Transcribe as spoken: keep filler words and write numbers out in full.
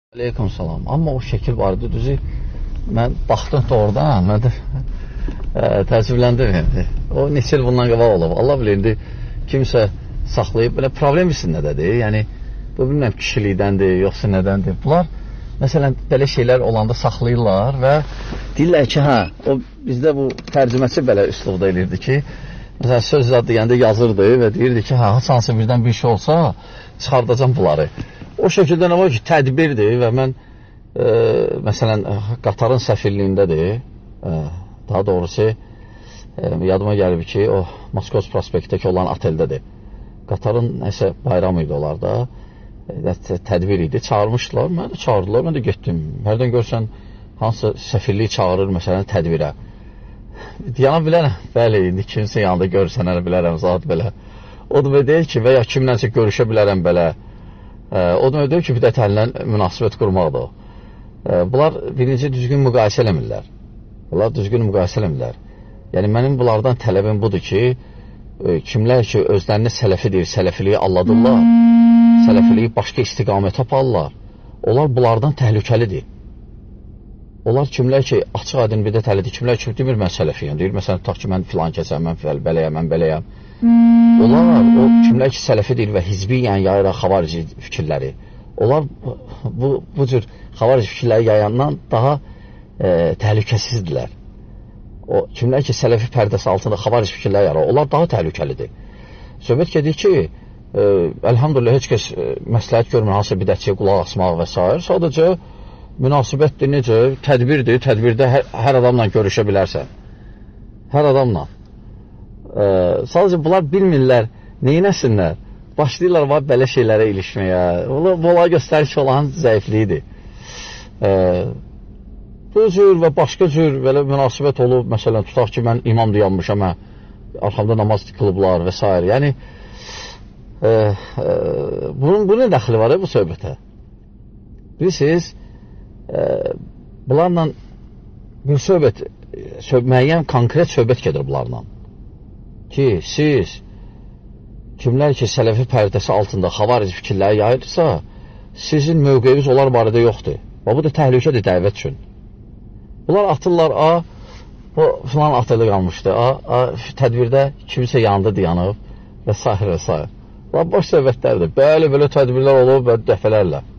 Aleyküm salam. Amma o şəkil vardı, düzü, mən baxdım da oradan, mən də təəssüfləndim. O neçə il bundan qabaq olub. Allah bilir, indi kimsə saxlayıb, belə problem bilsin nədədir, yəni, bu bilməm kişilikdəndir, yoxsa nədəndir. Bunlar, məsələn, belə şeylər olanda saxlayırlar və deyirlər ki, hə, o bizdə bu tərcüməçi belə üslubda elirdi ki, məsələn, söz zad deyəndə yazırdı və deyirdi ki, hə, haçansı birdən bir şey olsa, çıxardacam bunları. O şəkildə nə var ki, tədbirdir və mən, e, məsələn, Qatarın səfirliyindədir, e, daha doğrusu, e, yadıma gəlib ki, o Moskos prospektdəki olan oteldədir. Qatarın nəsə bayramı idi onlar da, e, tədbir idi, çağırmışdılar, mən də çağırdılar, mən də getdim. Hərdən görsən, hansı səfirliyi çağırır, məsələn, tədbirə. Yana bilərəm, bəli, indi kimsə yanında görürsən, hələ bilərəm, zat belə. O da deyil ki, və ya kimlənsə görüşə bilərəm belə. O da deyir ki, bir də təlilən münasibət qurmaqdır o. Bunlar birinci düzgün müqayisə eləmirlər. Bunlar düzgün müqayisə eləmirlər. Yəni, mənim bunlardan tələbim budur ki, kimlər ki, özlərini sələfi deyir, sələfiliyi alladırlar, sələfiliyi başqa istiqamətə aparırlar, onlar bunlardan təhlükəlidir. Onlar kimlər ki, açıq adın bir də təlidir, kimlər ki, demir, mən sələfiyəm, deyir, məsələn, tutaq ki, mən filan keçəm, mən beləyəm, mən beləyəm. Onlar, o kimlər ki, sələfi deyil və hizbi, yəni yayıraq xavarici fikirləri. Onlar bu, bu cür xavarici fikirləri yayandan daha e, təhlükəsizdirlər. O kimlər ki, sələfi pərdəsi altında xavarici fikirləri yayıraq, onlar daha təhlükəlidir. Söhbət gedir ki, e, əlhamdülillah, heç kəs e, məsləhət görmür, hansı bidətçiyə qulaq asmaq və s. Sadəcə münasibətdir, necə, tədbirdir, tədbirdə hər, hər adamla görüşə bilərsən. Hər adamla. Ee, sadəcə bunlar bilmirlər, neynəsinlər, başlayırlar var belə şeylərə ilişməyə, bunlar göstərir ki, olan zəifliyidir. Ee, bu cür və başqa cür belə münasibət olub, məsələn, tutaq ki, mən imam dayanmışam, hə, arxamda namaz qılıblar və s. Yəni, e, e, bunun, bunun dəxili var, bu söhbətə. Bilirsiniz, e, bunlarla bir söhbət, söhbət, müəyyən, konkret söhbət gedir bunlarla. Ki, siz kimlər ki, sələfi pərdəsi altında xavarici fikirləri yayırsa, sizin mövqeyiniz onlar barədə yoxdur. Və bu da təhlükədir dəvət üçün. Bunlar atırlar, a, bu filan atırlı qalmışdı, a, a, tədbirdə kimsə yanında dayanıb və s. və s. Bunlar boş söhbətlərdir. Bəli, belə tədbirlər olub və dəfələrlə.